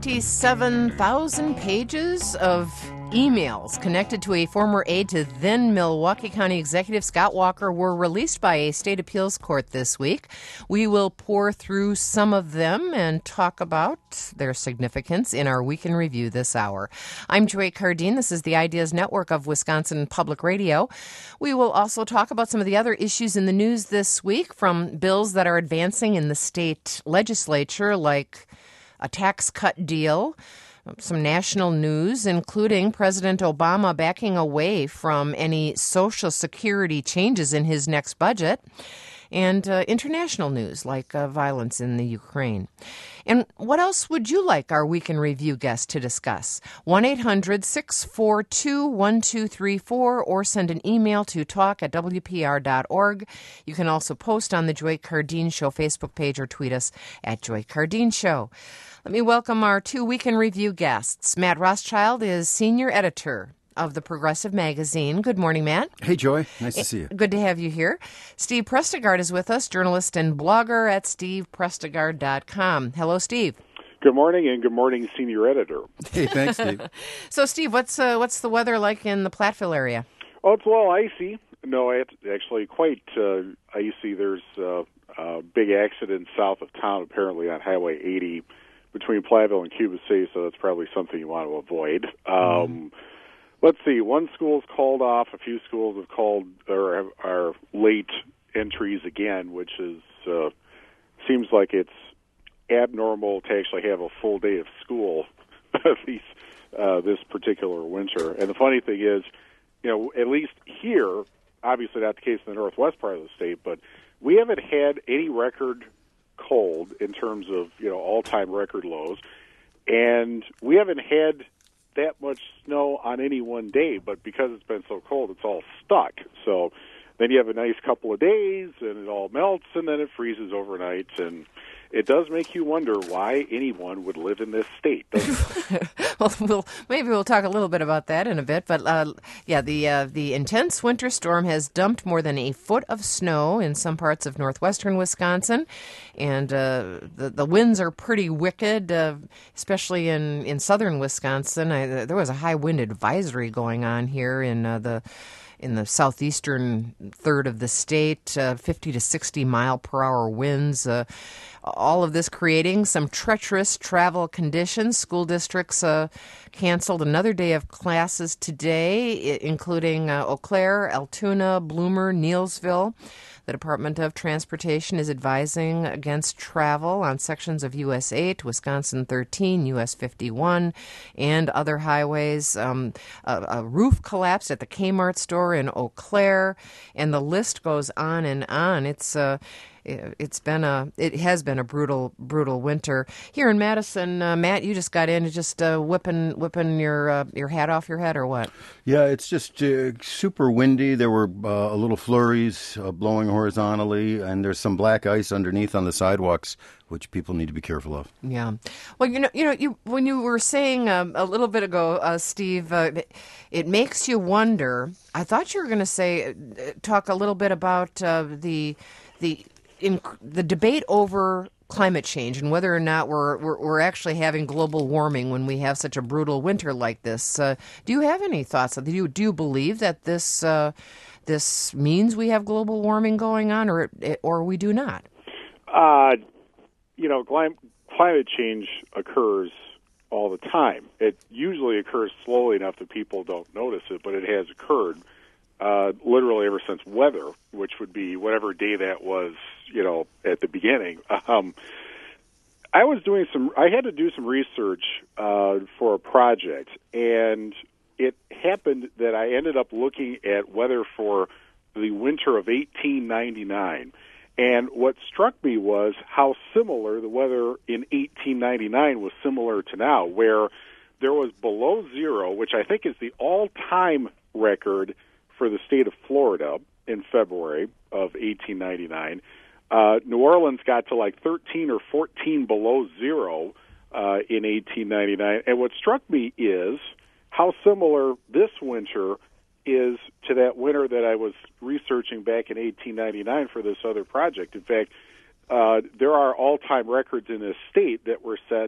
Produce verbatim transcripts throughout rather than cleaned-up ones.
twenty-seven thousand pages of emails connected to a former aide to then Milwaukee County Executive Scott Walker were released by a state appeals court this week. We will pour through some of them and talk about their significance in our Week in Review this hour. I'm Joy Cardine. This is the Ideas Network of Wisconsin Public Radio. We will also talk about some of the other issues in the news this week, from bills that are advancing in the state legislature, like a tax cut deal, some national news, including President Obama backing away from any Social Security changes in his next budget, and uh, international news like uh, violence in the Ukraine. And what else would you like our Week in Review guest to discuss? one eight hundred six four two one two three four or send an email to talk at w p r dot org. You can also post on the Joy Cardine Show Facebook page or tweet us at Joy Cardine Show. Let me welcome our two Week in Review guests. Matt Rothschild is senior editor of the Progressive Magazine. Good morning, Matt. Hey, Joy. Nice to see you. Good to have you here. Steve Prestegard is with us, journalist and blogger at steve prestegard dot com. Hello, Steve. Good morning, and good morning, senior editor. Hey, thanks, Steve. So, Steve, what's uh, what's the weather like in the Platteville area? Oh, it's a little icy. No, it's actually quite uh, icy. There's uh, a big accident south of town, apparently on Highway eighty, between Platteville and Cuba City, so that's probably something you want to avoid. Um, mm. Let's see. One school's called off. A few schools have called or have, are late entries again, which is uh, seems like it's abnormal to actually have a full day of school these, uh, this particular winter. And the funny thing is, you know, at least here, obviously not the case in the northwest part of the state, but we haven't had any record cold in terms of, you know, all-time record lows, and we haven't had that much snow on any one day, but because it's been so cold, it's all stuck. So then you have a nice couple of days, and it all melts, and then it freezes overnight, and it does make you wonder why anyone would live in this state, doesn't it? well, we'll, maybe we'll talk a little bit about that in a bit. But, uh, yeah, the uh, the intense winter storm has dumped more than a foot of snow in some parts of northwestern Wisconsin. And uh, the, the winds are pretty wicked, uh, especially in, in southern Wisconsin. I, there was a high wind advisory going on here in uh, the... in the southeastern third of the state, uh, fifty to sixty mile per hour winds. Uh, all of this creating some treacherous travel conditions. School districts uh, canceled another day of classes today, including uh, Eau Claire, Altoona, Bloomer, Neelsville. The Department of Transportation is advising against travel on sections of U S eight, Wisconsin thirteen, U S fifty-one, and other highways. Um, a, a roof collapsed at the Kmart store in Eau Claire, and the list goes on and on. It's uh, It's been a, it has been a brutal, brutal winter here in Madison. Uh, Matt, you just got in, just uh, whipping, whipping your uh, your hat off your head, or what? Yeah, it's just uh, super windy. There were uh, a little flurries uh, blowing horizontally, and there's some black ice underneath on the sidewalks, which people need to be careful of. Yeah. Well, you know, you know, you when you were saying um, a little bit ago, uh, Steve, uh, it, it makes you wonder. I thought you were going to say, uh, talk a little bit about uh, the the. in the debate over climate change and whether or not we're, we're we're actually having global warming when we have such a brutal winter like this. Uh, do you have any thoughts? Do you do you believe that this uh, this means we have global warming going on, or or we do not? Uh, you know, clim- climate change occurs all the time. It usually occurs slowly enough that people don't notice it, but it has occurred. Uh, literally ever since weather, which would be whatever day that was, you know, at the beginning. Um, I was doing some, I had to do some research uh, for a project, and it happened that I ended up looking at weather for the winter of eighteen ninety-nine. And what struck me was how similar the weather in eighteen ninety-nine was similar to now, where there was below zero, which I think is the all-time record for the state of Florida in February of eighteen ninety-nine. Uh, New Orleans got to like thirteen or fourteen below zero uh, in eighteen ninety-nine. And what struck me is how similar this winter is to that winter that I was researching back in eighteen ninety-nine for this other project. In fact, uh, there are all-time records in this state that were set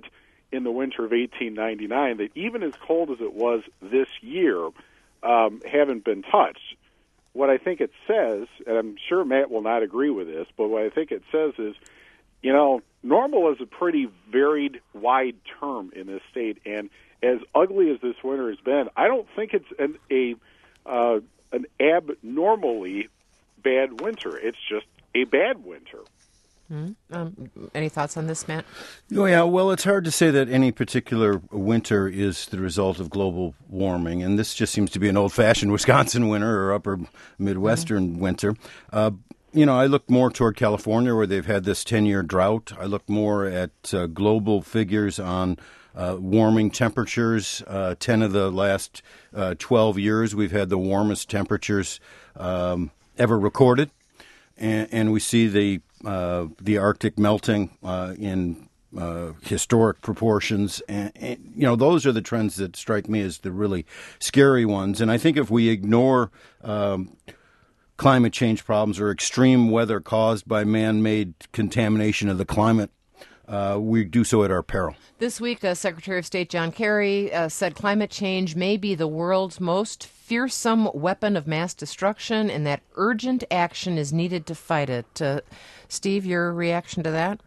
in the winter of eighteen ninety-nine that even as cold as it was this year, um, haven't been touched. What I think it says, and I'm sure Matt will not agree with this, but what I think it says is, you know, normal is a pretty varied, wide term in this state, and as ugly as this winter has been, I don't think it's an, a uh, an abnormally bad winter. It's just a bad winter. Mm-hmm. Um, any thoughts on this, Matt? Oh, yeah, well, it's hard to say that any particular winter is the result of global warming, and this just seems to be an old-fashioned Wisconsin winter or upper Midwestern mm-hmm. winter. Uh, you know, I look more toward California, where they've had this ten-year drought. I look more at uh, global figures on uh, warming temperatures. Uh, ten of the last uh, twelve years, we've had the warmest temperatures um, ever recorded, and, and we see the Uh, the Arctic melting uh, in uh, historic proportions. And, and, you know, those are the trends that strike me as the really scary ones. And I think if we ignore um, climate change problems or extreme weather caused by man-made contamination of the climate, uh, we do so at our peril. This week, uh, Secretary of State John Kerry uh, said climate change may be the world's most fearsome weapon of mass destruction and that urgent action is needed to fight it. Uh, Steve, your reaction to that?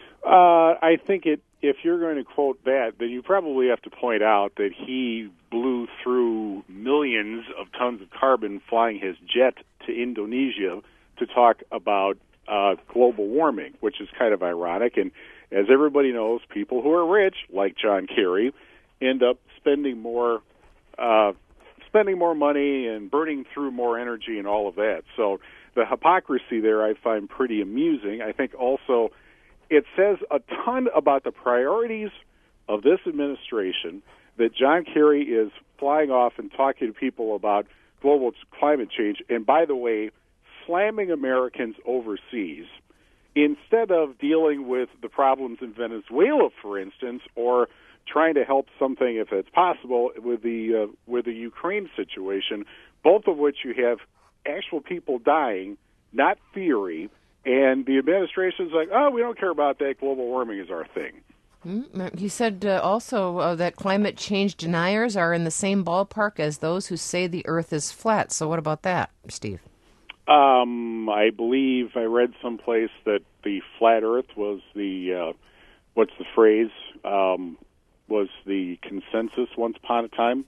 Uh, I think it. If you're going to quote that, then you probably have to point out that he blew through millions of tons of carbon flying his jet to Indonesia to talk about uh, global warming, which is kind of ironic. And as everybody knows, people who are rich, like John Kerry, end up spending more uh, spending more money and burning through more energy and all of that. So the hypocrisy there I find pretty amusing. I think also it says a ton about the priorities of this administration that John Kerry is flying off and talking to people about global climate change, and by the way, slamming Americans overseas instead of dealing with the problems in Venezuela, for instance, or trying to help something, if it's possible, with the uh, with the Ukraine situation, both of which you have actual people dying, not theory, and the administration's like, oh, we don't care about that. Global warming is our thing. Mm-hmm. You said uh, also uh, that climate change deniers are in the same ballpark as those who say the Earth is flat. So what about that, Steve? Um, I believe I read someplace that the flat Earth was the, uh, what's the phrase, um, was the consensus once upon a time.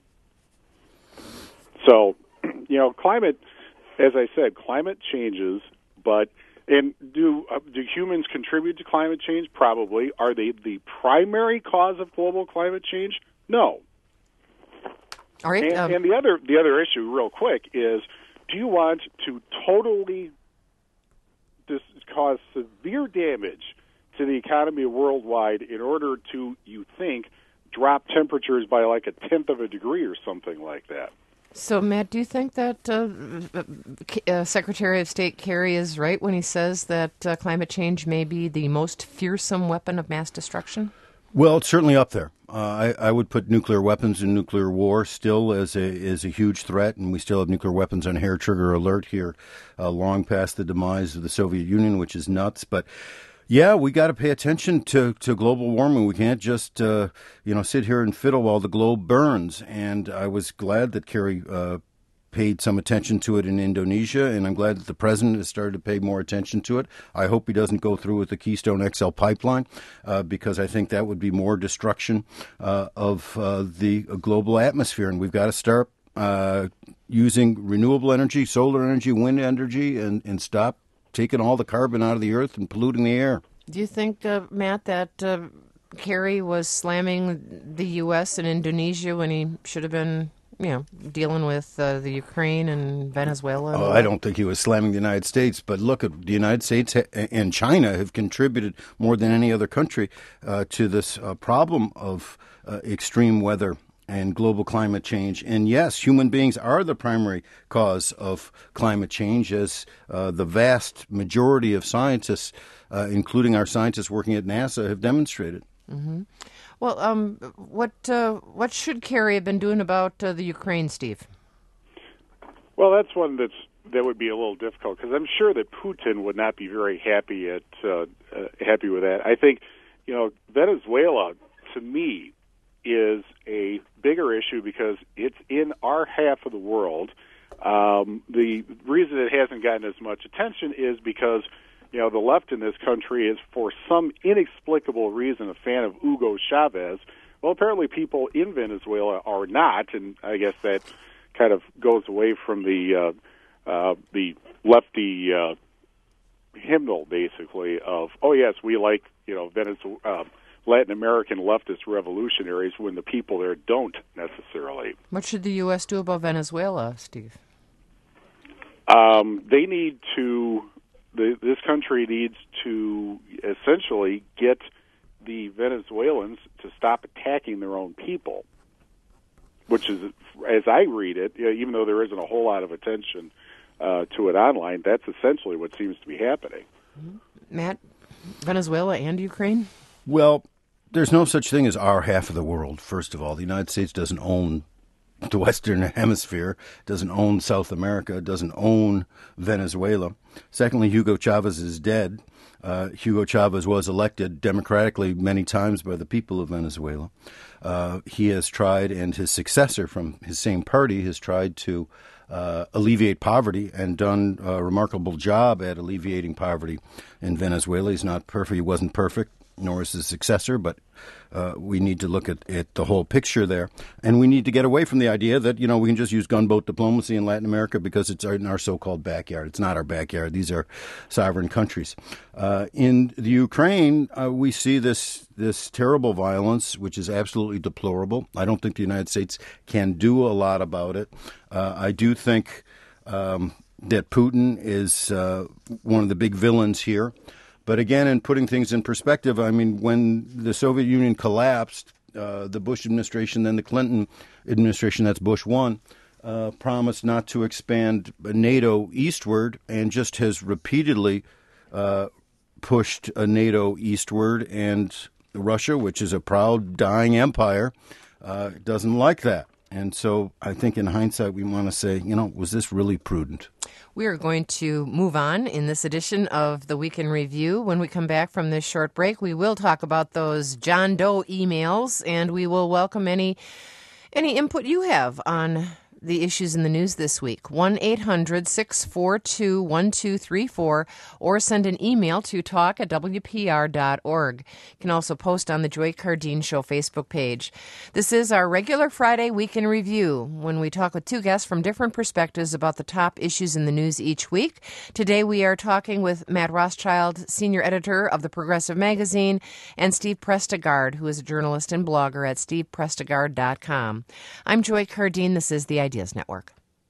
So, you know, climate, as I said, climate changes, but and do uh, do humans contribute to climate change? Probably. Are they the primary cause of global climate change? No. All right. And, um, and the other the other issue, real quick, is do you want to totally dis- cause severe damage to the economy worldwide in order to, you think, drop temperatures by like a tenth of a degree or something like that? So, Matt, do you think that uh, uh, Secretary of State Kerry is right when he says that uh, climate change may be the most fearsome weapon of mass destruction? Well, it's certainly up there. Uh, I, I would put nuclear weapons and nuclear war still as a is a huge threat, and we still have nuclear weapons on hair trigger alert here, uh, long past the demise of the Soviet Union, which is nuts. But yeah, we got to pay attention to, to global warming. We can't just uh, you know sit here and fiddle while the globe burns. And I was glad that Kerry uh, paid some attention to it in Indonesia, and I'm glad that the president has started to pay more attention to it. I hope he doesn't go through with the Keystone X L pipeline, uh, because I think that would be more destruction uh, of uh, the global atmosphere, and we've got to start uh, using renewable energy, solar energy, wind energy, and, and stop taking all the carbon out of the earth and polluting the air. Do you think, uh, Matt, that uh, Kerry was slamming the U S and Indonesia when he should have been, you know, dealing with uh, the Ukraine and Venezuela? Oh, I don't think he was slamming the United States, but look, the United States and China have contributed more than any other country uh, to this uh, problem of uh, extreme weather and global climate change. And yes, human beings are the primary cause of climate change, as uh, the vast majority of scientists, uh, including our scientists working at NASA, have demonstrated. Mm-hmm. Well, um, what uh, what should Kerry have been doing about uh, the Ukraine, Steve? Well, that's one that's that would be a little difficult, because I'm sure that Putin would not be very happy at uh, uh, happy with that. I think, you know, Venezuela to me, is a bigger issue because it's in our half of the world. Um, the reason it hasn't gotten as much attention is because, you know, the left in this country is, for some inexplicable reason, a fan of Hugo Chavez. Well, apparently people in Venezuela are not, and I guess that kind of goes away from the uh, uh, the lefty uh, hymnal, basically, of, oh, yes, we like, you know, Venezuela, uh, Latin American leftist revolutionaries, when the people there don't necessarily. What should the U S do about Venezuela, Steve? Um, they need to, the, this country needs to essentially get the Venezuelans to stop attacking their own people, which is, as I read it, you know, even though there isn't a whole lot of attention uh, to it online, that's essentially what seems to be happening. Matt, Venezuela and Ukraine? Well, there's no such thing as our half of the world, first of all. The United States doesn't own the Western Hemisphere, doesn't own South America, doesn't own Venezuela. Secondly, Hugo Chavez is dead. Uh, Hugo Chavez was elected democratically many times by the people of Venezuela. Uh, he has tried, and his successor from his same party has tried to uh, alleviate poverty and done a remarkable job at alleviating poverty in Venezuela. He's not perfect. He wasn't perfect, nor is his successor, but uh, we need to look at, at the whole picture there. And we need to get away from the idea that, you know, we can just use gunboat diplomacy in Latin America because it's in our so-called backyard. It's not our backyard. These are sovereign countries. Uh, in the Ukraine, uh, we see this this terrible violence, which is absolutely deplorable. I don't think the United States can do a lot about it. Uh, I do think um, that Putin is uh, one of the big villains here. But again, in putting things in perspective, I mean, when the Soviet Union collapsed, uh, the Bush administration, then the Clinton administration, that's Bush one, uh, promised not to expand NATO eastward and just has repeatedly uh, pushed a NATO eastward. And Russia, which is a proud, dying empire, uh, doesn't like that. And so I think in hindsight, we want to say, you know, was this really prudent? We are going to move on in this edition of the Week in Review. When we come back from this short break, we will talk about those John Doe emails, and we will welcome any any input you have on the issues in the news this week. one eight hundred six four two one two three four or send an email to talk at w p r dot org. You can also post on the Joy Cardeen Show Facebook page. This is our regular Friday Week in Review, when we talk with two guests from different perspectives about the top issues in the news each week. Today we are talking with Matt Rothschild, senior editor of the Progressive Magazine, and Steve Prestegard, who is a journalist and blogger at steve prestegard dot com. I'm Joy Cardeen. This is the Ideas Network.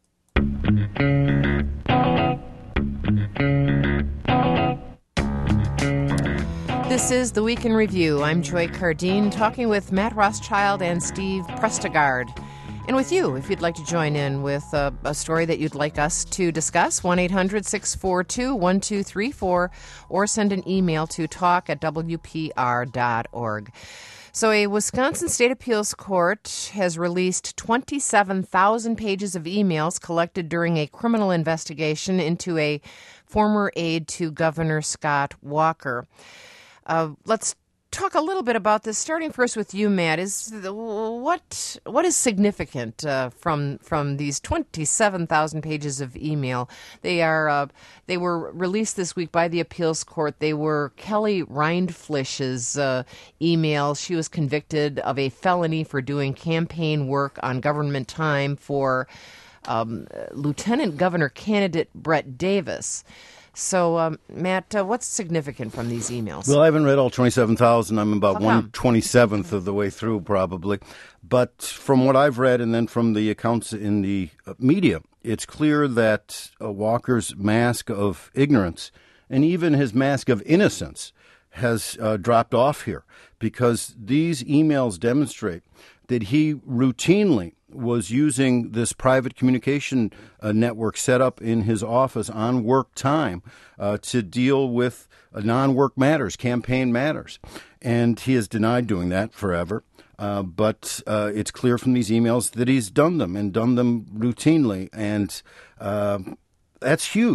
This is the Week in Review. I'm Joy Cardeen, talking with Matt Rothschild and Steve Prestegard. And with you, if you'd like to join in with a, a story that you'd like us to discuss, one eight hundred six four two one two three four, or send an email to talk at w p r dot org. So a Wisconsin State Appeals Court has released twenty-seven thousand pages of emails collected during a criminal investigation into a former aide to Governor Scott Walker. Uh, let's talk a little bit about this, starting first with you, Matt. Is the, what what is significant uh, from from these twenty-seven thousand pages of email? They are uh, they were released this week by the appeals court. They were Kelly Rindfleisch's uh, emails. She was convicted of a felony for doing campaign work on government time for um, Lieutenant Governor candidate Brett Davis. So, um, Matt, uh, what's significant from these emails? Well, I haven't read all twenty-seven thousand. I'm about How one come? twenty-seventh of the way through, probably. But from what I've read, and then from the accounts in the media, it's clear that uh, Walker's mask of ignorance and even his mask of innocence has uh, dropped off here, because these emails demonstrate that he routinely was using this private communication uh, network set up in his office on work time uh, to deal with uh, non-work matters, campaign matters. And he has denied doing that forever. Uh, but uh, it's clear from these emails that he's done them and done them routinely. And uh, that's huge.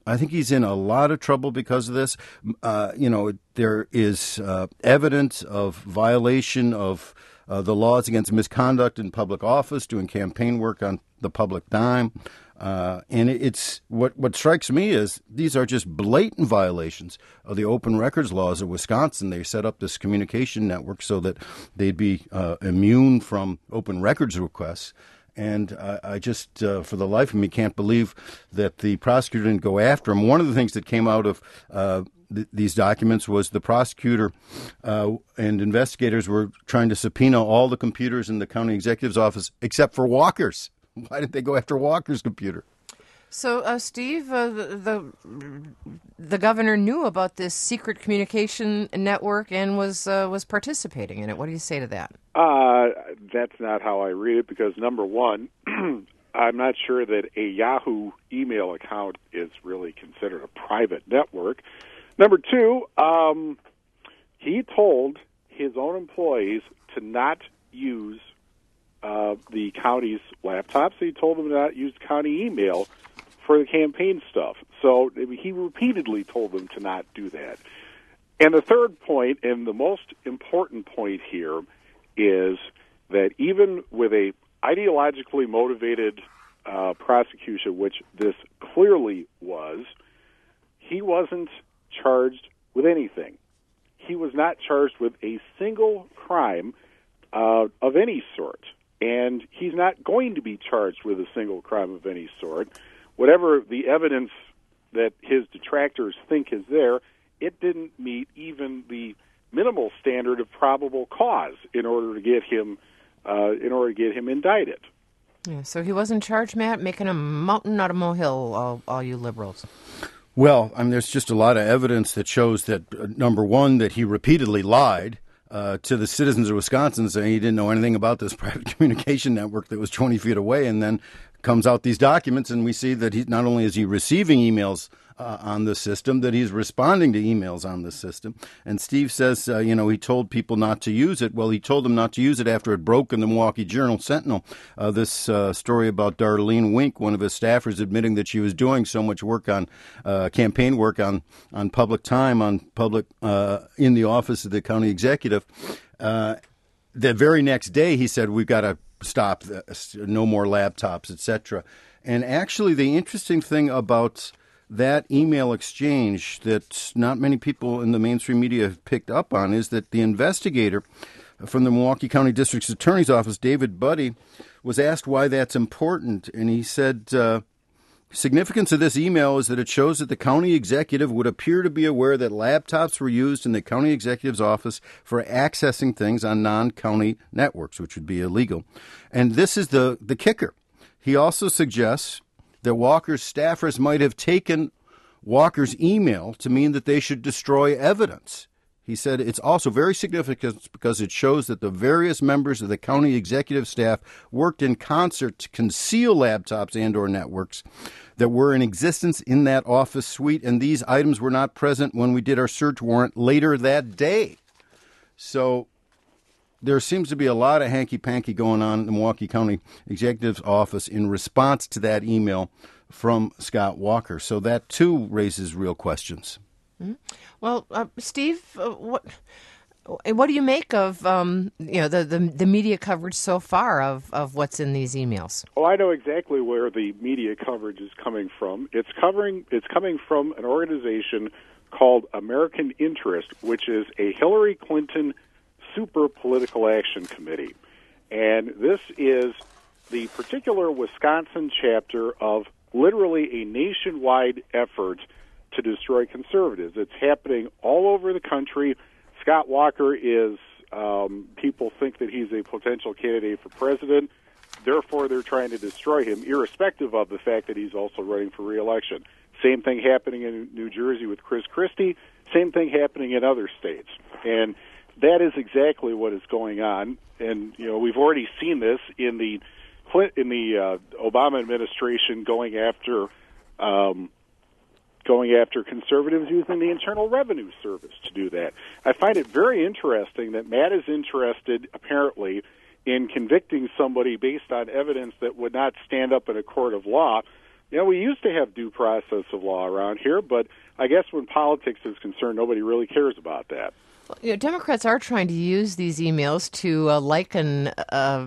I think he's in a lot of trouble because of this. Uh, you know, there is uh, evidence of violation of uh, the laws against misconduct in public office, doing campaign work on the public dime. Uh, and it's what what strikes me is these are just blatant violations of the open records laws of Wisconsin. They set up this communication network so that they'd be uh, immune from open records requests. And I, I just, uh, for the life of me, can't believe that the prosecutor didn't go after him. One of the things that came out of uh, th- these documents was the prosecutor uh, and investigators were trying to subpoena all the computers in the county executive's office except for Walker's. Why did they go after Walker's computer? So, uh, Steve, uh, the, the the governor knew about this secret communication network and was uh, was participating in it. What do you say to that? Uh, that's not how I read it, because number one, I'm not sure that a Yahoo email account is really considered a private network. Number two, um, he told his own employees to not use uh, the county's laptops. He told them to not use county email for the campaign stuff. So he repeatedly told them to not do that. And the third point, and the most important point here, is that even with a ideologically motivated uh, prosecution, which this clearly was, he wasn't charged with anything. He was not charged with a single crime uh, of any sort. And he's not going to be charged with a single crime of any sort. Whatever the evidence that his detractors think is there, it didn't meet even the minimal standard of probable cause in order to get him uh, in order to get him indicted. Yeah, so he wasn't charged, Matt, making a mountain out of molehill, all, all you liberals. Well, I mean, there's just a lot of evidence that shows that, uh, number one, that he repeatedly lied uh, to the citizens of Wisconsin, saying he didn't know anything about this private communication network that was twenty feet away, and then comes out these documents, and we see that he not only is he receiving emails uh, on the system, that he's responding to emails on the system. And Steve says, uh, you know, he told people not to use it. Well, he told them not to use it after it broke in the Milwaukee Journal-Sentinel. Uh, this uh, story about Darlene Wink, one of his staffers, admitting that she was doing so much work on uh, campaign work on on public time, on public uh, in the office of the county executive. Uh, the very next day, he said, we've got to stop this, no more laptops, et cetera. And actually, the interesting thing about that email exchange that not many people in the mainstream media have picked up on is that the investigator from the Milwaukee County District's Attorney's Office, David Buddy, was asked why that's important. And he said, uh, significance of this email is that it shows that the county executive would appear to be aware that laptops were used in the county executive's office for accessing things on non-county networks, which would be illegal. And this is the, the kicker. He also suggests that Walker's staffers might have taken Walker's email to mean that they should destroy evidence. He said it's also very significant because it shows that the various members of the county executive staff worked in concert to conceal laptops and or networks that were in existence in that office suite, and these items were not present when we did our search warrant later that day. So there seems to be a lot of hanky-panky going on in the Milwaukee County Executive's office in response to that email from Scott Walker. So that, too, raises real questions. Mm-hmm. Well, uh, Steve, uh, what what do you make of um, you know the, the the media coverage so far of, of what's in these emails? Oh, I know exactly where the media coverage is coming from. It's covering. It's coming from an organization called American Interest, which is a Hillary Clinton super political action committee, and this is the particular Wisconsin chapter of literally a nationwide effort to destroy conservatives. It's happening all over the country. Scott Walker is, um, people think that he's a potential candidate for president. Therefore, they're trying to destroy him, irrespective of the fact that he's also running for re-election. Same thing happening in New Jersey with Chris Christie. Same thing happening in other states. And that is exactly what is going on. And, you know, we've already seen this in the in the uh, Obama administration going after um, going after conservatives using the Internal Revenue Service to do that. I find it very interesting that Matt is interested, apparently, in convicting somebody based on evidence that would not stand up in a court of law. You know, we used to have due process of law around here, but I guess when politics is concerned, nobody really cares about that. You know, Democrats are trying to use these emails to uh, liken uh,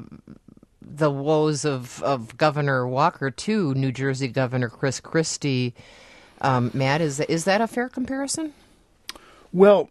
the woes of, of Governor Walker to New Jersey Governor Chris Christie. Um, Matt, is is that a fair comparison? Well,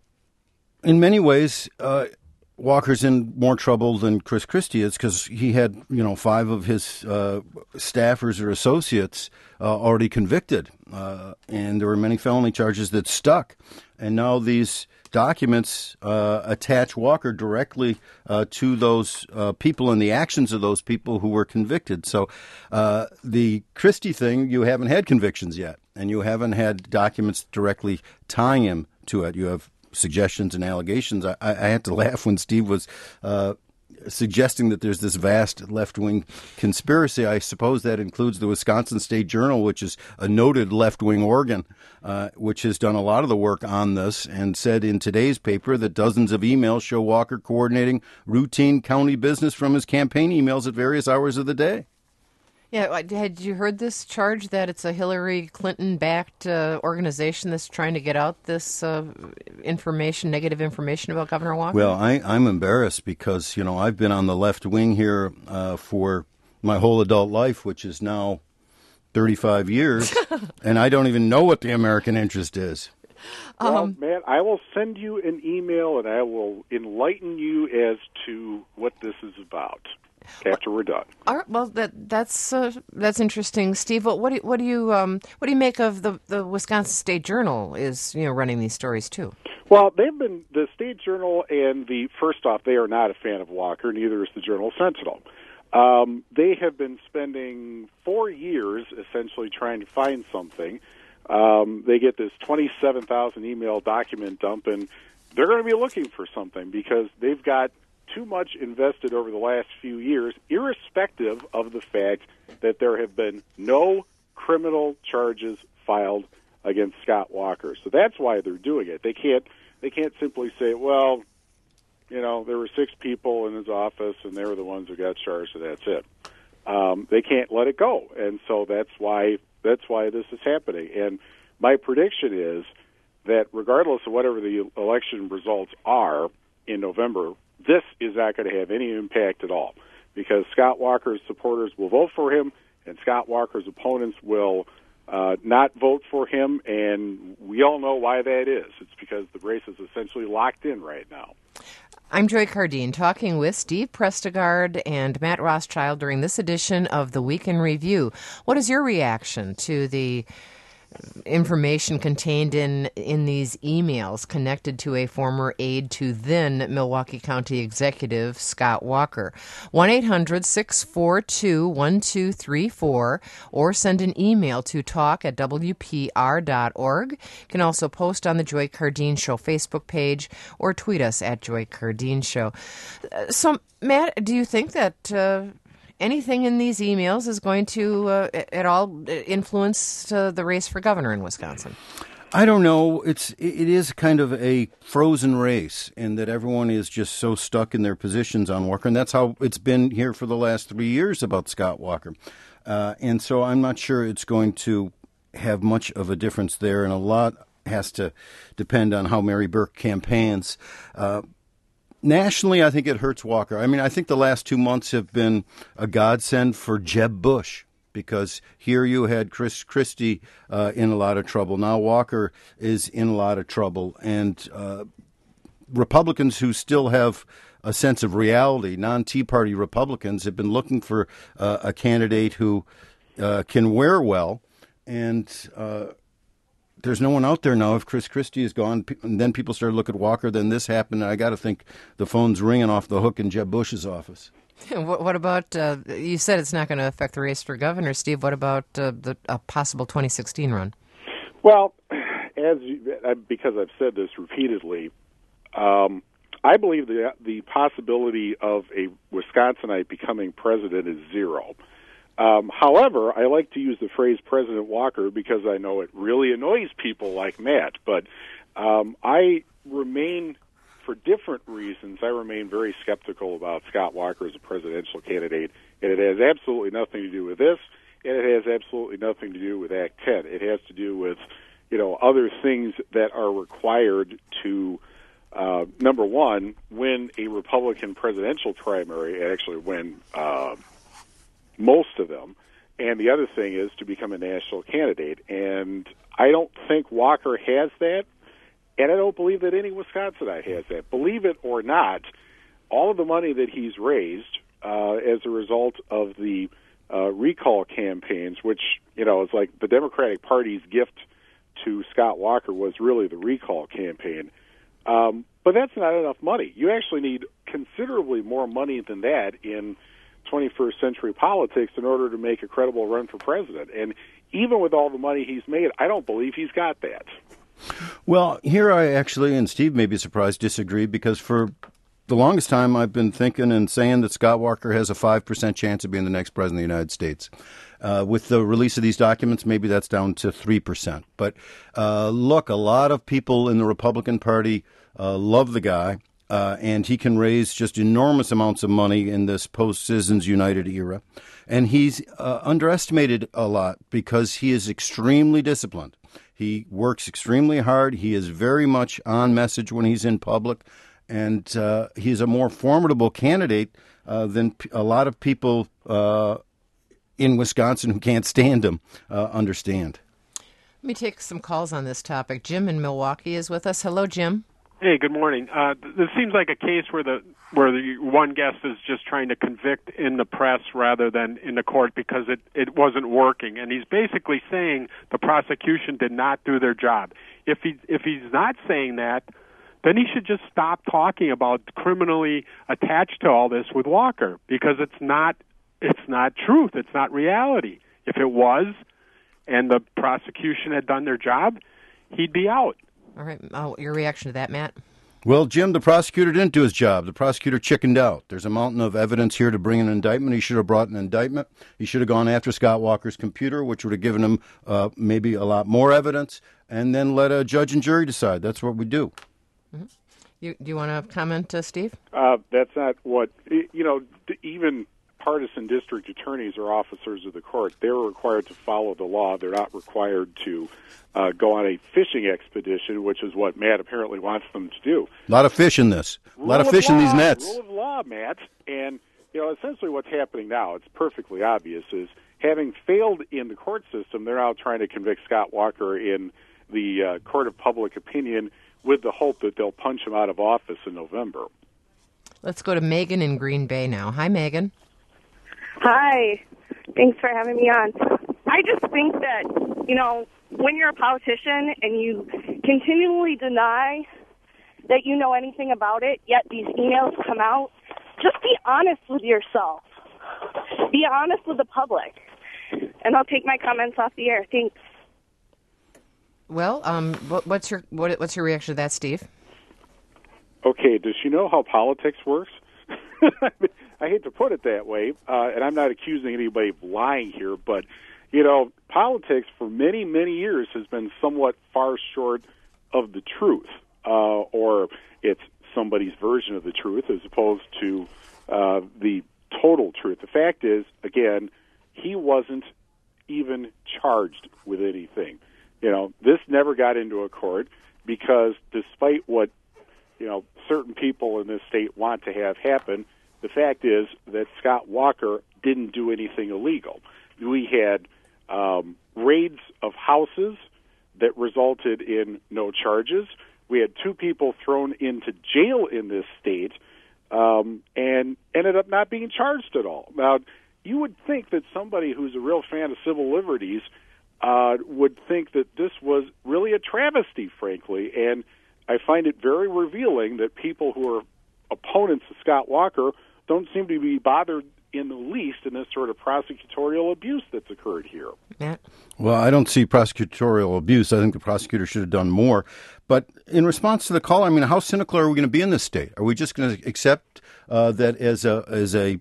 in many ways, uh, Walker's in more trouble than Chris Christie is because he had, you know, five of his uh, staffers or associates uh, already convicted, uh, and there were many felony charges that stuck. And now these documents uh, attach Walker directly uh, to those uh, people and the actions of those people who were convicted. So uh, the Christie thing, you haven't had convictions yet, and you haven't had documents directly tying him to it. You have suggestions and allegations. I, I had to laugh when Steve was uh, suggesting that there's this vast left-wing conspiracy. I suppose that includes the Wisconsin State Journal, which is a noted left-wing organ, uh, which has done a lot of the work on this and said in today's paper that dozens of emails show Walker coordinating routine county business from his campaign emails at various hours of the day. Yeah, had you heard this charge that it's a Hillary Clinton-backed uh, organization that's trying to get out this uh, information, negative information about Governor Walker? Well, I, I'm embarrassed because, you know, I've been on the left wing here uh, for my whole adult life, which is now thirty-five years, and I don't even know what the American interest is. Well, Um, man, I will send you an email and I will enlighten you as to what this is about after we're done. All right, well, that that's uh, that's interesting, Steve. What, what do you, what do you um, what do you make of the the Wisconsin State Journal is you know running these stories too? Well, they've been the State Journal and the first off, they are not a fan of Walker. Neither is the Journal Sentinel. Um, they have been spending four years essentially trying to find something. Um, they get this twenty-seven thousand email document dump, and they're going to be looking for something because they've got too much invested over the last few years, irrespective of the fact that there have been no criminal charges filed against Scott Walker. So that's why they're doing it. They can't they can't simply say, well, you know, there were six people in his office and they were the ones who got charged, and that's it. Um, they can't let it go, and so that's why that's why this is happening. And my prediction is that regardless of whatever the election results are in November, this is not going to have any impact at all because Scott Walker's supporters will vote for him and Scott Walker's opponents will uh, not vote for him, and we all know why that is. It's because the race is essentially locked in right now. I'm Joy Cardine, talking with Steve Prestegard and Matt Rothschild during this edition of the Week in Review. What is your reaction to the information contained in in these emails connected to a former aide to then Milwaukee County Executive Scott Walker? one eight hundred six four two one two three four or send an email to talk at w p r dot org. You can also post on the Joy Cardine Show Facebook page or tweet us at Joy Cardine Show. So, Matt, do you think that uh, anything in these emails is going to uh, at all influence uh, the race for governor in Wisconsin? I don't know. It's it is kind of a frozen race in that everyone is just so stuck in their positions on Walker, and that's how it's been here for the last three years about Scott Walker. Uh, and so I'm not sure it's going to have much of a difference there, and a lot has to depend on how Mary Burke campaigns. Uh, Nationally, I think it hurts Walker. I mean, I think the last two months have been a godsend for Jeb Bush because here you had Chris Christie uh, in a lot of trouble. Now Walker is in a lot of trouble. And uh, Republicans who still have a sense of reality, non-Tea Party Republicans, have been looking for uh, a candidate who uh, can wear well. And uh there's no one out there now. If Chris Christie is gone, and then people start to look at Walker, then this happened. I got to think the phone's ringing off the hook in Jeb Bush's office. What, what about, uh, you said it's not going to affect the race for governor, Steve. What about uh, the a possible twenty sixteen run? Well, as you, because I've said this repeatedly, um, I believe the the possibility of a Wisconsinite becoming president is zero. Um, however, I like to use the phrase President Walker because I know it really annoys people like Matt, but um, I remain, for different reasons, I remain very skeptical about Scott Walker as a presidential candidate, and it has absolutely nothing to do with this. and it has absolutely nothing to do with Act ten. It has to do with, you know, other things that are required to, uh, number one, win a Republican presidential primary, and actually win uh, most of them. And the other thing is to become a national candidate. And I don't think Walker has that, and I don't believe that any Wisconsinite has that. Believe it or not, all of the money that he's raised uh, as a result of the uh, recall campaigns, which, you know, is like the Democratic Party's gift to Scott Walker was really the recall campaign. Um, but that's not enough money. You actually need considerably more money than that in twenty-first century politics in order to make a credible run for president. And even with all the money he's made, I don't believe he's got that. Well, here I actually, and Steve may be surprised, disagree, because for the longest time I've been thinking and saying that Scott Walker has a five percent chance of being the next president of the United States. Uh, with the release of these documents, maybe that's down to three percent. But uh, look, a lot of people in the Republican Party uh, love the guy. Uh, and he can raise just enormous amounts of money in this post-Citizens United era. And he's uh, underestimated a lot because he is extremely disciplined. He works extremely hard. He is very much on message when he's in public. And uh, he's a more formidable candidate uh, than p- a lot of people uh, in Wisconsin who can't stand him uh, understand. Let me take some calls on this topic. Jim in Milwaukee is with us. Hello, Jim. Hey, good morning. Uh, this seems like a case where the where the one guest is just trying to convict in the press rather than in the court because it, it wasn't working. And he's basically saying the prosecution did not do their job. If he if he's not saying that, then he should just stop talking about criminally attached to all this with Walker because it's not it's not truth. It's not reality. If it was, and the prosecution had done their job, he'd be out. All right. Oh, your reaction to that, Matt? Well, Jim, the prosecutor didn't do his job. The prosecutor chickened out. There's a mountain of evidence here to bring an indictment. He should have brought an indictment. He should have gone after Scott Walker's computer, which would have given him uh, maybe a lot more evidence, and then let a judge and jury decide. That's what we do. Mm-hmm. You, do you want to comment, uh, Steve? Uh, that's not what, you know, even partisan district attorneys are officers of the court. They're required to follow the law. They're not required to uh, go on a fishing expedition, which is what Matt apparently wants them to do. A lot of fish in this. A lot of fish in these nets. Rule of law, Matt. And, you know, essentially what's happening now, it's perfectly obvious, is having failed in the court system, they're now trying to convict Scott Walker in the uh, court of public opinion with the hope that they'll punch him out of office in November. Let's go to Megan in Green Bay now. Hi, Megan. Hi. Thanks for having me on. I just think that, you know, when you're a politician and you continually deny that you know anything about it, yet these emails come out, just be honest with yourself. Be honest with the public. And I'll take my comments off the air. Thanks. Well, um, what, what's your what, what's your reaction to that, Steve? Okay, does she know how politics works? I hate to put it that way, uh, and I'm not accusing anybody of lying here, but, you know, politics for many, many years has been somewhat far short of the truth, uh, or it's somebody's version of the truth as opposed to uh, the total truth. The fact is, again, he wasn't even charged with anything. You know, this never got into a court because despite what, you know, certain people in this state want to have happen, the fact is that Scott Walker didn't do anything illegal. We had um, raids of houses that resulted in no charges. We had two people thrown into jail in this state um, and ended up not being charged at all. Now, you would think that somebody who's a real fan of civil liberties uh, would think that this was really a travesty, frankly, and I find it very revealing that people who are opponents of Scott Walker don't seem to be bothered in the least in this sort of prosecutorial abuse that's occurred here. Matt? Well, I don't see prosecutorial abuse. I think the prosecutor should have done more. But in response to the call, I mean, how cynical are we going to be in this state? Are we just going to accept uh, that as a as a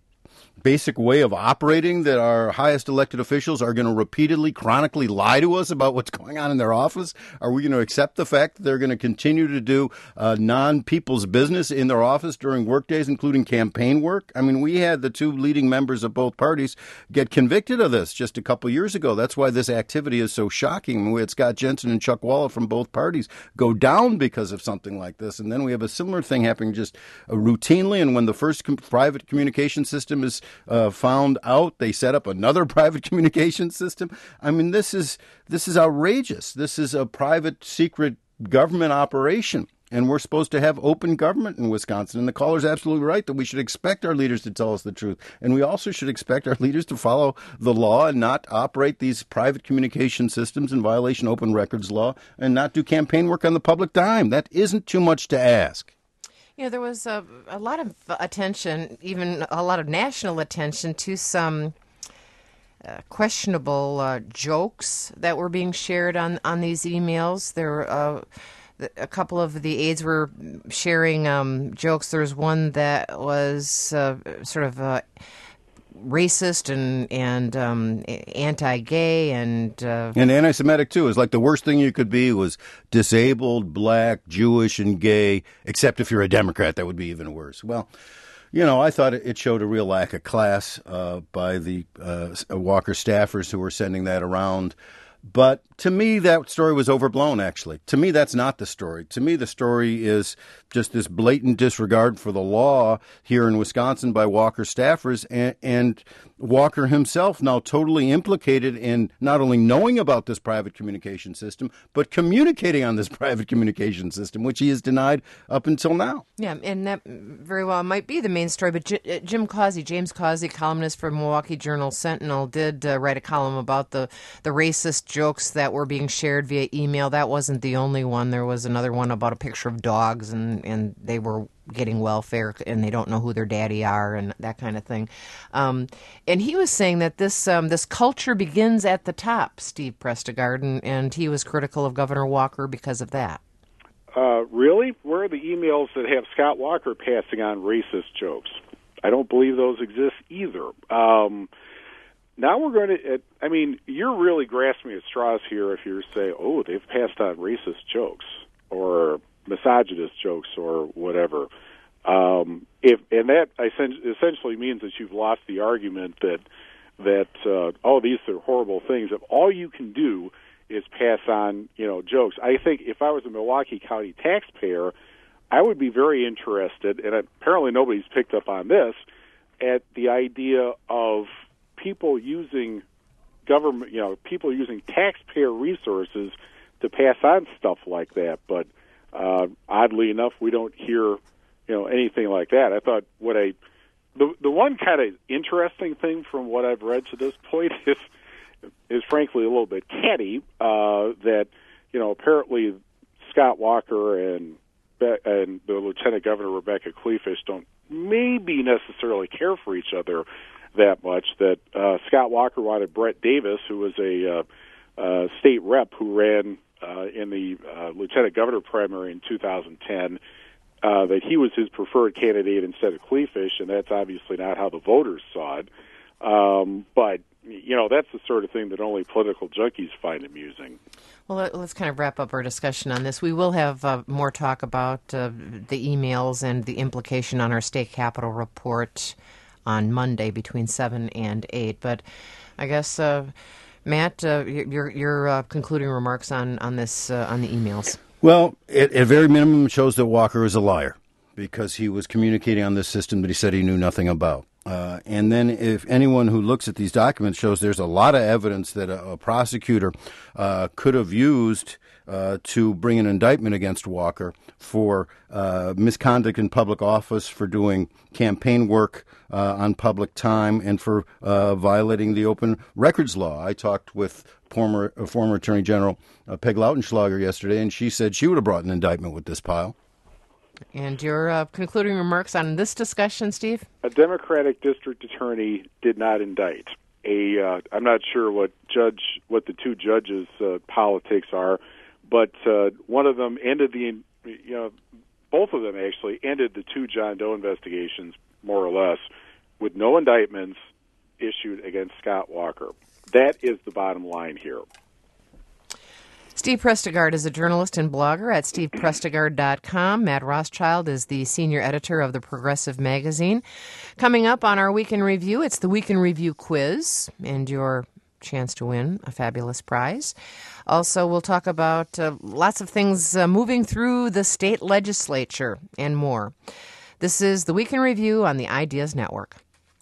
basic way of operating that our highest elected officials are going to repeatedly, chronically lie to us about what's going on in their office? Are we going to accept the fact that they're going to continue to do uh, non-people's business in their office during work days, including campaign work? I mean, we had the two leading members of both parties get convicted of this just a couple years ago. That's why this activity is so shocking. We had Scott Jensen and Chuck Walla from both parties go down because of something like this. And then we have a similar thing happening just uh, routinely. And when the first com- private communication system is Uh, found out, they set up another private communication system. I mean, this is this is outrageous. This is a private, secret government operation, and we're supposed to have open government in Wisconsin. And the caller's absolutely right that we should expect our leaders to tell us the truth, and we also should expect our leaders to follow the law and not operate these private communication systems in violation of open records law and not do campaign work on the public dime. That isn't too much to ask. You know, there was a, a lot of attention, even a lot of national attention, to some uh, questionable uh, jokes that were being shared on, on these emails. There were uh, a couple of the aides were sharing um, jokes. There's one that was uh, sort of uh, racist and and um, anti-gay and uh, and anti-Semitic too. It's like the worst thing you could be was disabled, black, Jewish, and gay. Except if you're a Democrat, that would be even worse. Well, you know, I thought it showed a real lack of class uh, by the uh, Walker staffers who were sending that around. But to me, that story was overblown, actually. To me, that's not the story. To me, the story is just this blatant disregard for the law here in Wisconsin by Walker staffers, and, and Walker himself now totally implicated in not only knowing about this private communication system, but communicating on this private communication system, which he has denied up until now. Yeah, and that very well might be the main story. But J- Jim Causey, James Causey, columnist for Milwaukee Journal Sentinel, did uh, write a column about the, the racist jokes that were being shared via email. That wasn't the only one. There was another one about a picture of dogs, and, and they were getting welfare, and they don't know who their daddy are, and that kind of thing. Um, and he was saying that this um, this culture begins at the top, Steve Prestegard, and, and he was critical of Governor Walker because of that. Uh, really? Where are the emails that have Scott Walker passing on racist jokes? I don't believe those exist either. Um, now we're going to, I mean, you're really grasping at straws here if you're saying, oh, they've passed on racist jokes or misogynist jokes or whatever. Um, if and that essentially means that you've lost the argument that that uh, oh, these are horrible things. If all you can do is pass on, you know, jokes, I think if I was a Milwaukee County taxpayer, I would be very interested, and apparently nobody's picked up on this, at the idea of people using government, you know, people using taxpayer resources to pass on stuff like that. But uh, oddly enough, we don't hear, you know, anything like that. I thought what I, the the one kind of interesting thing from what I've read to this point is, is frankly a little bit catty, uh, that, you know, apparently Scott Walker and and the Lieutenant Governor Rebecca Kleefisch don't maybe necessarily care for each other that much, that uh, Scott Walker wanted Brett Davis, who was a uh, uh, state rep who ran uh, in the uh, Lieutenant Governor primary in two thousand ten, uh, that he was his preferred candidate instead of Kleefisch, and that's obviously not how the voters saw it. Um, but, you know, that's the sort of thing that only political junkies find amusing. Well, let's kind of wrap up our discussion on this. We will have uh, more talk about uh, the emails and the implication on our state capitol report on Monday between seven and eight. But I guess, uh, Matt, uh, your your uh, concluding remarks on on this uh, on the emails. Well, at, at very minimum, it shows that Walker is a liar because he was communicating on this system that he said he knew nothing about. Uh, and then if anyone who looks at these documents shows there's a lot of evidence that a, a prosecutor uh, could have used uh, to bring an indictment against Walker for uh, misconduct in public office, for doing campaign work uh, on public time, and for uh, violating the open records law. I talked with former, uh, former Attorney General uh, Peg Lautenschlager yesterday, and she said she would have brought an indictment with this pile. And your uh, concluding remarks on this discussion, Steve? A Democratic district attorney did not indict. A, uh, I'm not sure what judge, what the two judges' uh, politics are, but uh, one of them ended the, you know, both of them actually ended the two John Doe investigations more or less with no indictments issued against Scott Walker. That is the bottom line here. Steve Prestegard is a journalist and blogger at steve prestegard dot com. Matt Rothschild is the senior editor of the Progressive magazine. Coming up on our Week in Review, it's the Week in Review quiz and your chance to win a fabulous prize. Also, we'll talk about uh, lots of things uh, moving through the state legislature and more. This is the Week in Review on the Ideas Network.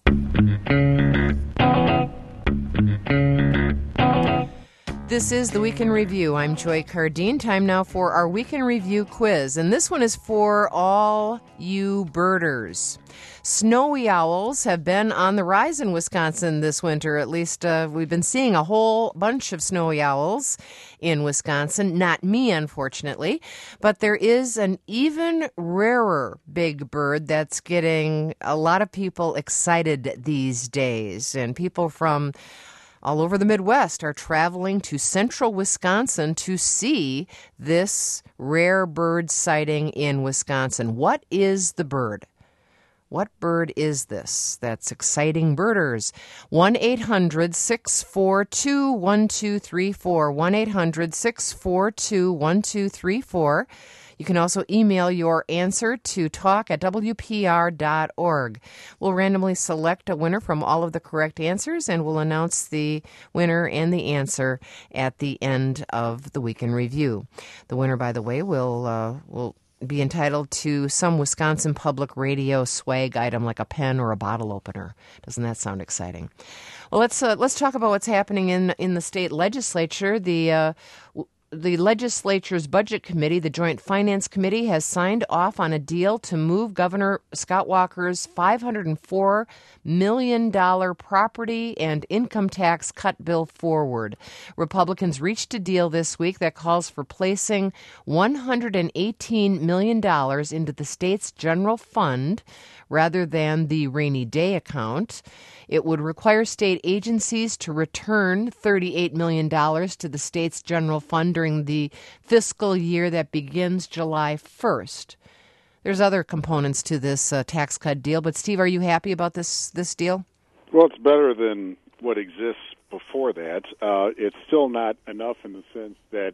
This is the Week in Review. I'm Joy Cardine. Time now for our Week in Review quiz. And this one is for all you birders. Snowy owls have been on the rise in Wisconsin this winter. At least uh, we've been seeing a whole bunch of snowy owls in Wisconsin. Not me, unfortunately. But there is an even rarer big bird that's getting a lot of people excited these days. And people from all over the Midwest are traveling to central Wisconsin to see this rare bird sighting in Wisconsin. What is the bird? What bird is this that's exciting birders? one eight hundred six four two one two three four. one eight hundred six four two one two three four. You can also email your answer to talk at w p r dot org. We'll randomly select a winner from all of the correct answers, and we'll announce the winner and the answer at the end of the Week in Review. The winner, by the way, will uh, will be entitled to some Wisconsin Public Radio swag item like a pen or a bottle opener. Doesn't that sound exciting? Well, let's uh, let's talk about what's happening in in the state legislature. The uh, The legislature's budget committee, the Joint Finance Committee, has signed off on a deal to move Governor Scott Walker's five hundred four million dollars property and income tax cut bill forward. Republicans reached a deal this week that calls for placing one hundred eighteen million dollars into the state's general fund rather than the rainy day account. It would require state agencies to return thirty-eight million dollars to the state's general fund during the fiscal year that begins July first. There's other components to this uh, tax cut deal, but Steve, are you happy about this this deal? Well, it's better than what exists before that. Uh, it's still not enough in the sense that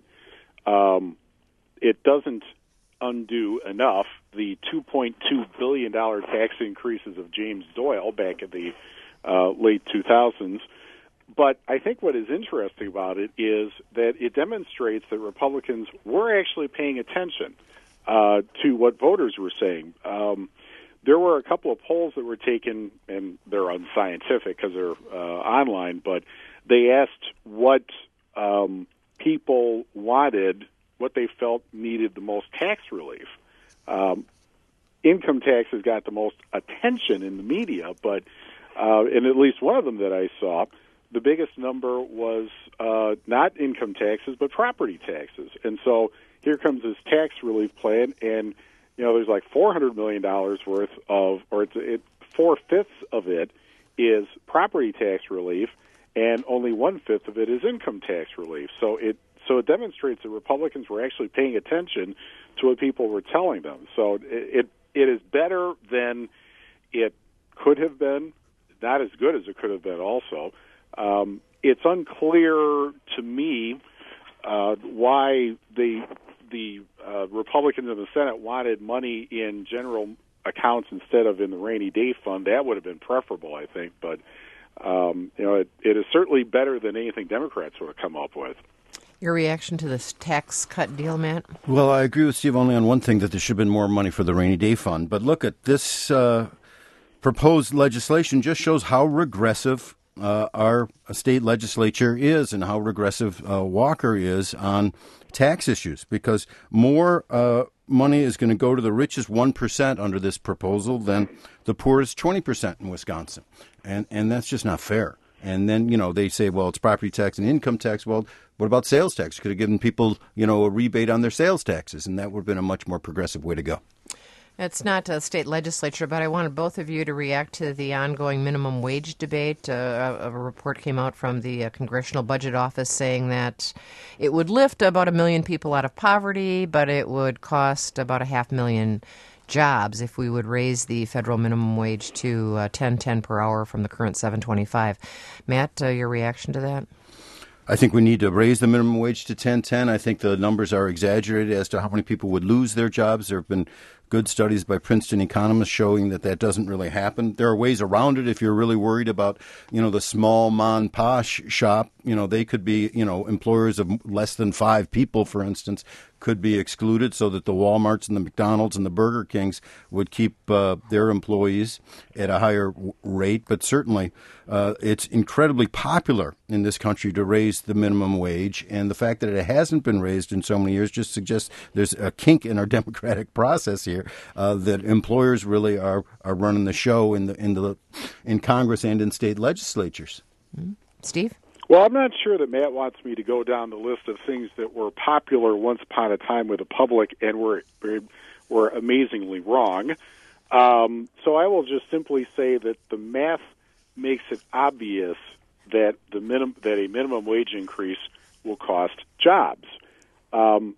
um, it doesn't undo enough the two point two billion dollars tax increases of James Doyle back in the uh, late two thousands. But I think what is interesting about it is that it demonstrates that Republicans were actually paying attention uh, to what voters were saying. Um, there were a couple of polls that were taken, and they're unscientific because they're uh, online, but they asked what um, people wanted, what they felt needed the most tax relief. Um, income taxes got the most attention in the media, but uh, in at least one of them that I saw, the biggest number was uh, not income taxes, but property taxes. And so here comes this tax relief plan, and you know there's like four hundred million dollars worth of, or it's it, four-fifths of it is property tax relief, and only one-fifth of it is income tax relief. So it so it demonstrates that Republicans were actually paying attention to what people were telling them. So it it, it is better than it could have been, not as good as it could have been also. Um, it's unclear to me uh, why the the uh, Republicans in the Senate wanted money in general accounts instead of in the rainy day fund. That would have been preferable, I think. But um, you know, it, it is certainly better than anything Democrats would have come up with. Your reaction to this tax cut deal, Matt? Well, I agree with Steve only on one thing, that there should have been more money for the rainy day fund. But look at this uh, proposed legislation just shows how regressive Uh, our state legislature is and how regressive uh, Walker is on tax issues, because more uh, money is going to go to the richest one percent under this proposal than the poorest twenty percent in Wisconsin. And and that's just not fair. And then, you know, they say, well, it's property tax and income tax. Well, what about sales tax? You could have given people, you know, a rebate on their sales taxes, and that would have been a much more progressive way to go. It's not a state legislature, but I wanted both of you to react to the ongoing minimum wage debate. Uh, a, a report came out from the uh, Congressional Budget Office saying that it would lift about a million people out of poverty, but it would cost about a half million jobs if we would raise the federal minimum wage to uh, ten ten per hour from the current seven twenty-five. Matt, uh, your reaction to that? I think we need to raise the minimum wage to ten ten. I think the numbers are exaggerated as to how many people would lose their jobs. There have been good studies by Princeton economists showing that that doesn't really happen. There are ways around it if you're really worried about, you know, the small mom pa shop. You know, they could be, you know, employers of less than five people, for instance, could be excluded so that the Walmarts and the McDonald's and the Burger Kings would keep uh, their employees at a higher w- rate. But certainly uh, it's incredibly popular in this country to raise the minimum wage. And the fact that it hasn't been raised in so many years just suggests there's a kink in our democratic process here, uh, that employers really are, are running the show in the in the in Congress and in state legislatures. Mm-hmm. Steve? Well, I'm not sure that Matt wants me to go down the list of things that were popular once upon a time with the public and were were amazingly wrong. Um, so I will just simply say that the math makes it obvious that the minim- that a minimum wage increase will cost jobs. Um,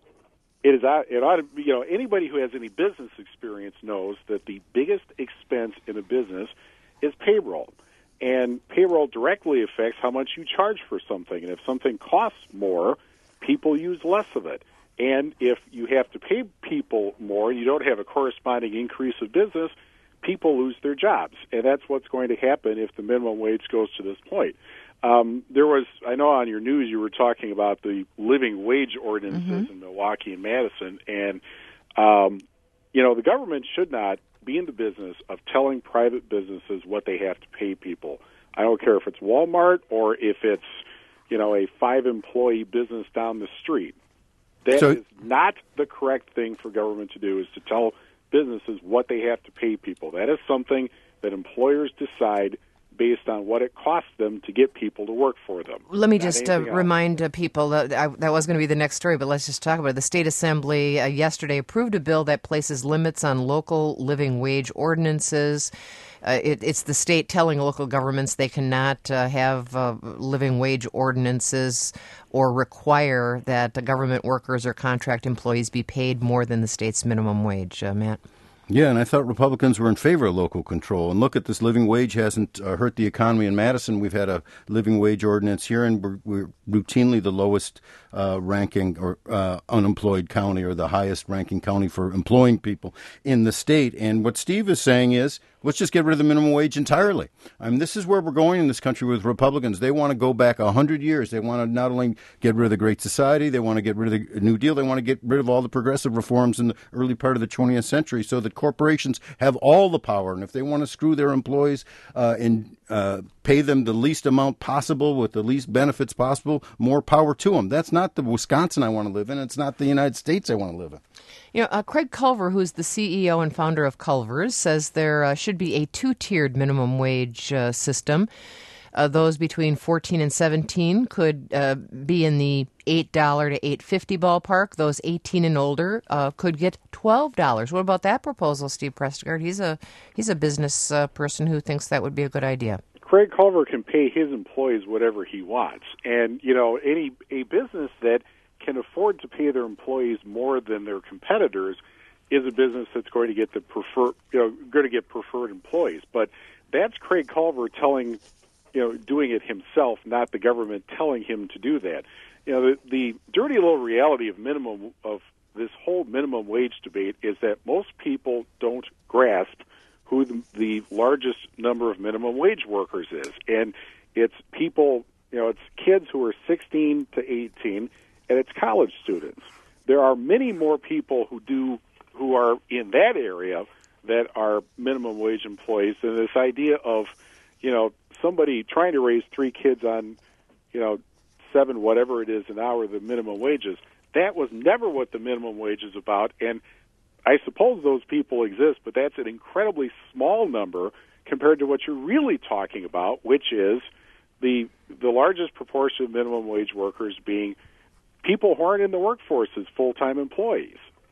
it is it ought to be, you know, anybody who has any business experience knows that the biggest expense in a business is payroll. And payroll directly affects how much you charge for something. And if something costs more, people use less of it. And if you have to pay people more and you don't have a corresponding increase of business, people lose their jobs. And that's what's going to happen if the minimum wage goes to this point. Um, there was, I know on your news you were talking about the living wage ordinances mm-hmm. in Milwaukee and Madison. And, um, you know, the government should not be in the business of telling private businesses what they have to pay people. I don't care if it's Walmart or if it's, you know, a five-employee business down the street. That so, is not the correct thing for government to do, is to tell businesses what they have to pay people. That is something that employers decide based on what it costs them to get people to work for them. Let me just uh, remind uh, people that I, that was going to be the next story, but let's just talk about it. The State Assembly uh, yesterday approved a bill that places limits on local living wage ordinances. Uh, it, it's the state telling local governments they cannot uh, have uh, living wage ordinances or require that the government workers or contract employees be paid more than the state's minimum wage. Uh, Matt? Yeah, and I thought Republicans were in favor of local control. And look at this, living wage hasn't uh, hurt the economy in Madison. We've had a living wage ordinance here, and we're, we're routinely the lowest uh, ranking or uh, unemployed county, or the highest ranking county for employing people in the state. And what Steve is saying is, let's just get rid of the minimum wage entirely. I mean, this is where we're going in this country with Republicans. They want to go back one hundred years. They want to not only get rid of the Great Society, they want to get rid of the New Deal, they want to get rid of all the progressive reforms in the early part of the twentieth century so that corporations have all the power. And if they want to screw their employees uh, and uh, pay them the least amount possible with the least benefits possible, more power to them. That's not the Wisconsin I want to live in. It's not the United States I want to live in. You know, uh, Craig Culver, who's the C E O and founder of Culver's, says there uh, should be a two-tiered minimum wage uh, system. Uh, those between fourteen and seventeen could uh, be in the eight dollars to eight dollars and fifty cents ballpark. Those eighteen and older uh, could get twelve dollars. What about that proposal, Steve Prestegard? He's a he's a business uh, person who thinks that would be a good idea. Craig Culver can pay his employees whatever he wants, and you know, any a business that can afford to pay their employees more than their competitors is a business that's going to get the prefer, you know, going to get preferred employees. But that's Craig Culver telling, you know, doing it himself, not the government telling him to do that. You know, the, the dirty little reality of minimum of this whole minimum wage debate is that most people don't grasp who the, the largest number of minimum wage workers is, and it's people, you know, it's kids who are sixteen to eighteen. And it's college students. There are many more people who do who are in that area that are minimum wage employees than this idea of, you know, somebody trying to raise three kids on, you know, seven whatever it is an hour, the minimum wages. That was never what the minimum wage is about. And I suppose those people exist, but that's an incredibly small number compared to what you're really talking about, which is the the largest proportion of minimum wage workers being people who aren't in the workforce as full-time employees.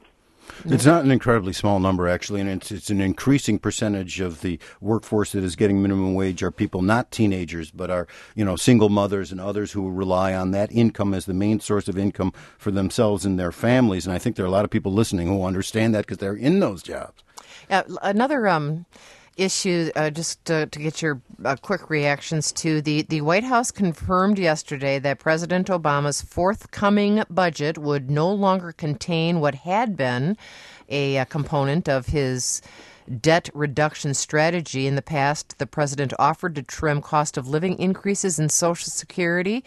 It's not an incredibly small number, actually, and it's, it's an increasing percentage of the workforce that is getting minimum wage are people not teenagers, but are, you know, single mothers and others who rely on that income as the main source of income for themselves and their families. And I think there are a lot of people listening who understand that because they're in those jobs. Uh, another um, issue, uh, just uh, to get your uh, quick reactions to, the, the White House confirmed yesterday that President Obama's forthcoming budget would no longer contain what had been a, a component of his debt reduction strategy. In the past, the president offered to trim cost of living increases in Social Security.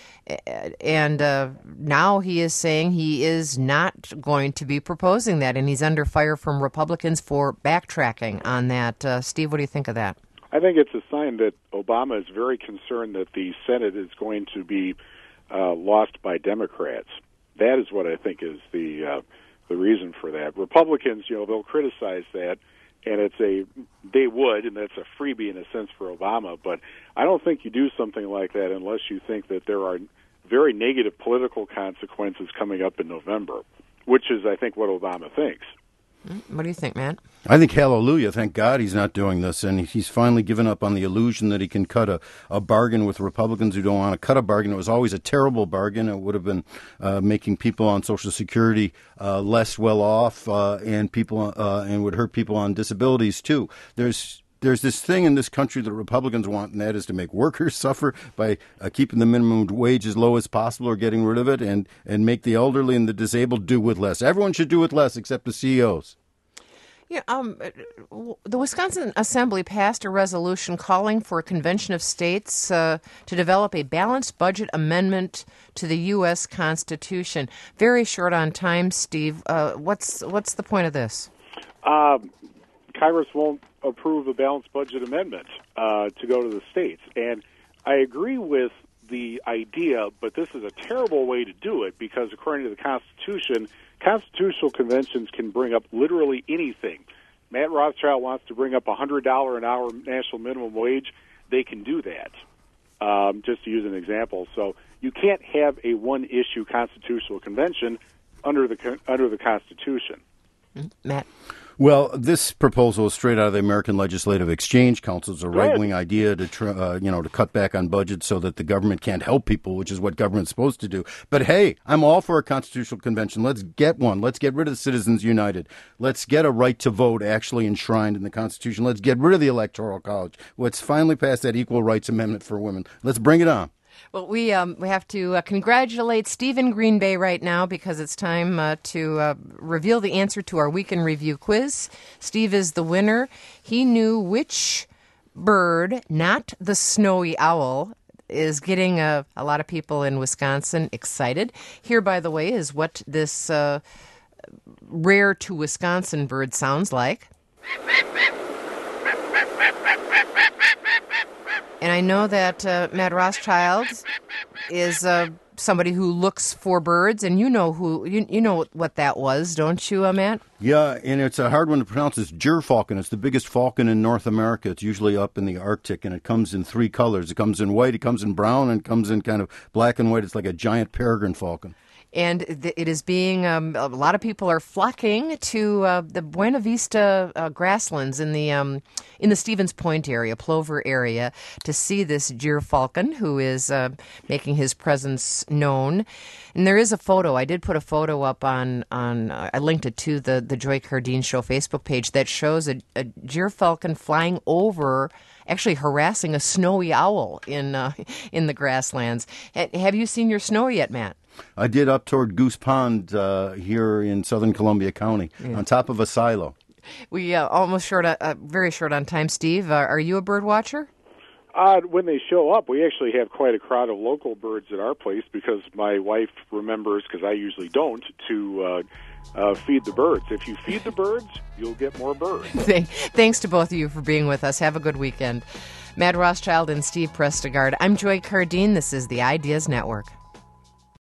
And uh, now he is saying he is not going to be proposing that, and he's under fire from Republicans for backtracking on that. Uh, Steve, what do you think of that? I think it's a sign that Obama is very concerned that the Senate is going to be uh, lost by Democrats. That is what I think is the uh, the reason for that. Republicans, you know, they'll criticize that, and it's a they would, and that's a freebie in a sense for Obama. But I don't think you do something like that unless you think that there are very negative political consequences coming up in November, which is, I think, what Obama thinks. What do you think, Matt? I think hallelujah. Thank God he's not doing this. And he's finally given up on the illusion that he can cut a, a bargain with Republicans who don't want to cut a bargain. It was always a terrible bargain. It would have been uh, making people on Social Security uh, less well off uh, and people uh, and would hurt people on disabilities, too. There's There's this thing in this country that Republicans want, and that is to make workers suffer by uh, keeping the minimum wage as low as possible or getting rid of it, and, and make the elderly and the disabled do with less. Everyone should do with less except the C E Os. Yeah, um, the Wisconsin Assembly passed a resolution calling for a convention of states uh, to develop a balanced budget amendment to the U S Constitution. Very short on time, Steve. Uh, what's what's the point of this? Um, Congress won't approve a balanced budget amendment uh, to go to the states. And I agree with the idea, but this is a terrible way to do it because according to the Constitution, constitutional conventions can bring up literally anything. Matt Rothschild wants to bring up a one hundred dollars an hour national minimum wage. They can do that, um, just to use an example. So you can't have a one-issue constitutional convention under the under the Constitution. Mm-hmm. Matt? Well, this proposal is straight out of the American Legislative Exchange Council. It's a right-wing idea to, tr- uh, you know, to cut back on budgets so that the government can't help people, which is what government's supposed to do. But hey, I'm all for a constitutional convention. Let's get one. Let's get rid of the Citizens United. Let's get a right to vote actually enshrined in the Constitution. Let's get rid of the Electoral College. Let's finally pass that Equal Rights Amendment for women. Let's bring it on. Well, we um, we have to uh, congratulate Steve in Green Bay right now because it's time uh, to uh, reveal the answer to our Week in Review quiz. Steve is the winner. He knew which bird, not the snowy owl, is getting a, a lot of people in Wisconsin excited. Here, by the way, is what this uh, rare to Wisconsin bird sounds like. And I know that uh, Matt Rothschild is uh, somebody who looks for birds, and you know who you, you know what that was, don't you, uh, Matt? Yeah, and it's a hard one to pronounce. It's gyrfalcon. It's the biggest falcon in North America. It's usually up in the Arctic, and it comes in three colors. It comes in white, it comes in brown, and it comes in kind of black and white. It's like a giant peregrine falcon. And it is being, um, a lot of people are flocking to uh, the Buena Vista uh, grasslands in the um, in the Stevens Point area, Plover area, to see this gyrfalcon who is uh, making his presence known. And there is a photo. I did put a photo up on, on uh, I linked it to the, the Joy Cardine Show Facebook page that shows a, a gyrfalcon flying over, actually harassing a snowy owl in uh, in the grasslands. Have you seen your snow yet, Matt? I did up toward Goose Pond uh, here in southern Columbia County, yeah. On top of a silo. We uh, almost short, uh, very short on time, Steve. Uh, are you a bird watcher? Uh, when they show up, we actually have quite a crowd of local birds at our place because my wife remembers, because I usually don't, to uh, uh, feed the birds. If you feed the birds, you'll get more birds. Thanks to both of you for being with us. Have a good weekend. Matt Rothschild and Steve Prestegard. I'm Joy Cardine. This is the Ideas Network.